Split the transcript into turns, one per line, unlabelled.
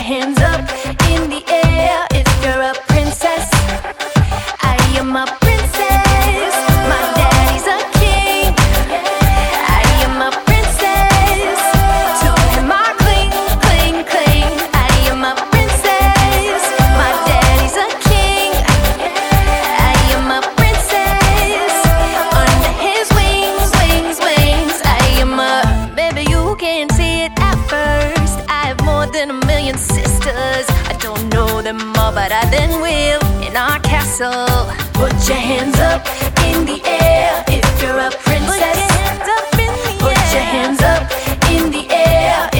hands up in the air if you're a princess. I am a princess. My daddy's a king. I am a princess. To him I cling, cling, cling. I am a princess. My daddy's a king. I am a princess. Under his wings, wings, wings. I am a baby, you can't see it at first. I have more than a million sisters. I don't know them all, but I then will in our castle. Put your hands up in the air if you're a princess. Put your hands up in the air.